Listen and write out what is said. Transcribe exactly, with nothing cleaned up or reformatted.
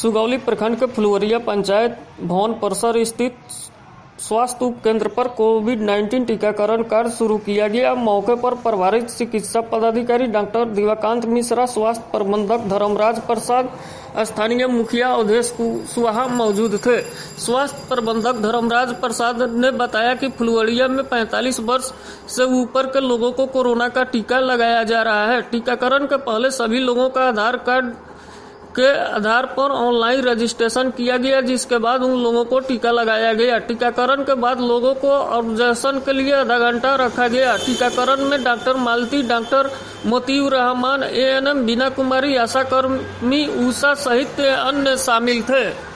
सुगौली प्रखंड के फुलवरिया पंचायत भवन परिसर स्थित स्वास्थ्य उप केंद्र पर कोविड नाइन्टीन टीकाकरण कार्य शुरू किया गया। मौके पर प्रभारी चिकित्सा पदाधिकारी डॉक्टर दिवाकांत मिश्रा, स्वास्थ्य प्रबंधक धर्मराज प्रसाद, स्थानीय मुखिया अवधेश कुशवाहा मौजूद थे। स्वास्थ्य प्रबंधक धर्मराज प्रसाद ने बताया कि फुलवरिया में पैंतालीस वर्ष से ऊपर के लोगों को कोरोना का टीका लगाया जा रहा है। टीकाकरण के पहले सभी लोगों का आधार कार्ड के आधार पर ऑनलाइन रजिस्ट्रेशन किया गया, जिसके बाद उन लोगों को टीका लगाया गया। टीकाकरण के बाद लोगों को ऑब्जर्वेशन के लिए आधा घंटा रखा गया। टीकाकरण में doctor Malti, doctor Motiur Rahman, A N M Beena Kumari, Asha कर्मी उषा सहित अन्य शामिल थे।